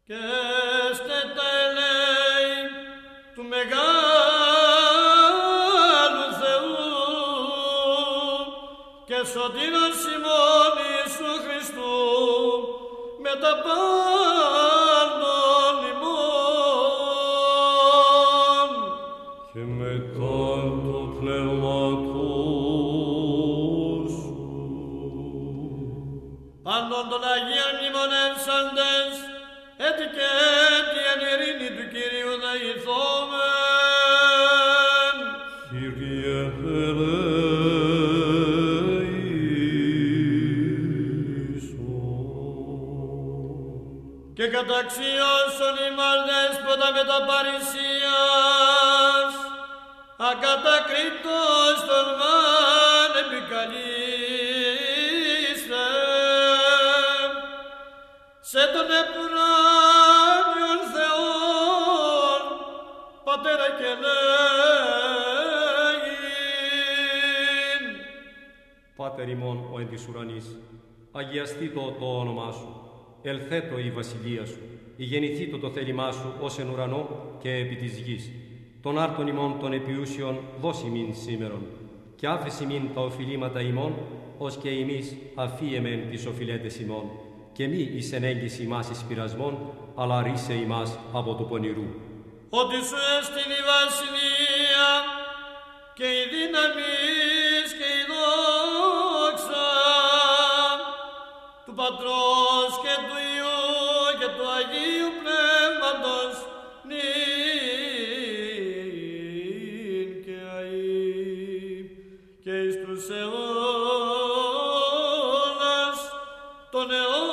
και στετέλεη του Μεγάλου Θεού και σωτήρας ημών Ιησού Χριστού με τα πάντων ημών και μετά το πνεύματος σου. Πάντων των Αγίων μνημονεύσαντες, έτι και έτι εν ειρήνη του Κυρίου δεηθόμεν. Κύριε ελέησον. Και καταξιώσον ημάς δέσποτα με τα παρησίας, ακατακρίτως τον μάν επικαλείστε, σε τον επουράνιον Θεόν, Πατέρα και λέγειν. Πάτερ ημών ο εν της ουρανής, αγιαστήτω το όνομά σου, ελθέτω η βασιλεία σου, ηγενηθήτω το θέλημά σου ως εν ουρανό και επί της γης. Τον άρτον ημών των επιούσιων δώσει μην σήμερον, και άφεση μην τα οφειλήματα ημών, ως και εμείς αφίεμεν τις οφειλέτες ημών, και μη εις ενέγγιση ημάς εις πειρασμών, αλλά ρίσε ημάς από του πονηρού. Ότι σου έστειν η βασιλεία και η δύναμις και η δόξα του Πατρός και του Υιού και του Αγίου Πνεύματος νυν και αεί και εις τους αιώνας των αιώνων.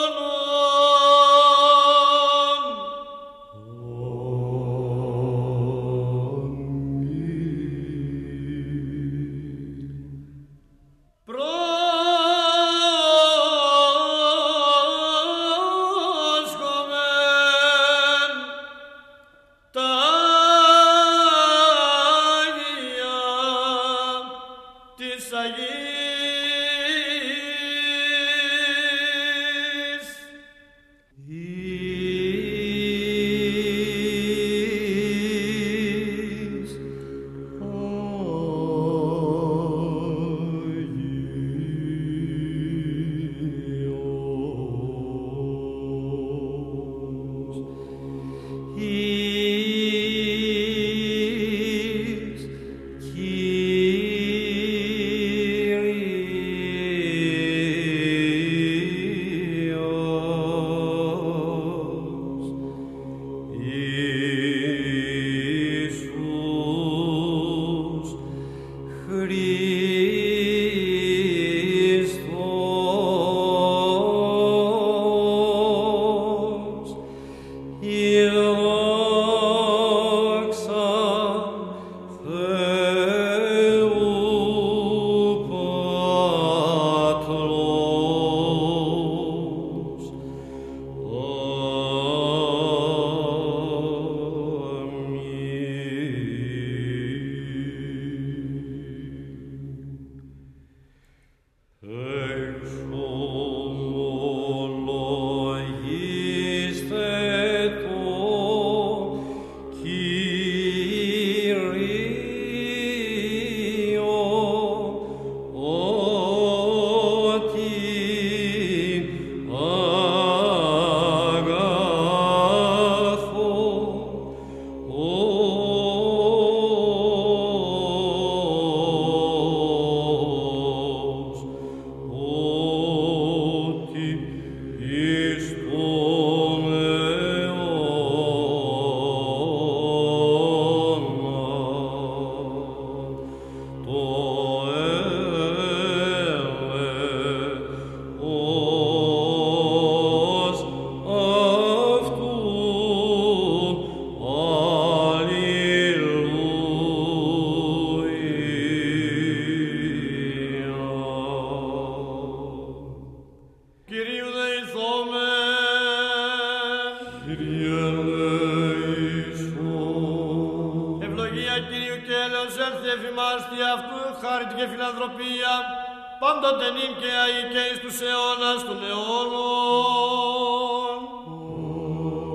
χάριτ και φιλανθρωπία, πάντοτε νυν και αεί και εις τους αιώνας των αιώνων.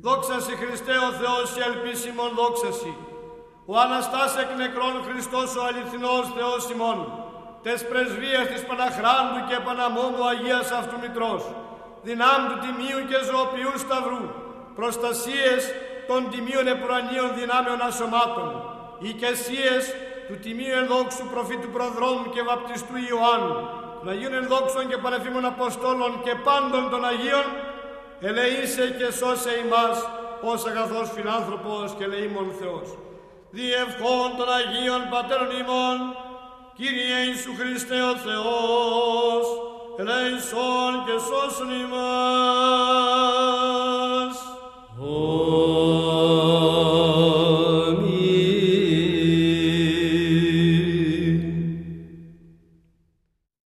Δόξασι Χριστέ ο Θεός και ελπίσιμον δόξασι. Ο Αναστάς εκ νεκρών Χριστός ο αληθινός Θεός ημών, τες πρεσβείες της Παναχράντου και Παναμόμου Αγίας Αυτού Μητρός, δυνάμ του τιμίου και ζωοποιού σταυρού, προστασίες των τιμίων επουρανίων δυνάμεων ασωμάτων, οικεσίες του τιμίου ενδόξου προφήτου προδρόμου και βαπτιστού Ιωάννου, των Αγίων ενδόξων και πανεφήμων Αποστόλων και πάντων των Αγίων, ελεήσε και σώσε ημάς ως αγαθός φιλάνθρωπος και ελεήμων Θεός. Διευχών των Αγίων Πατέρων ημών, Κύριε Ιησού Χριστέ ο Θεός, ελέησον και σώσον ημάς.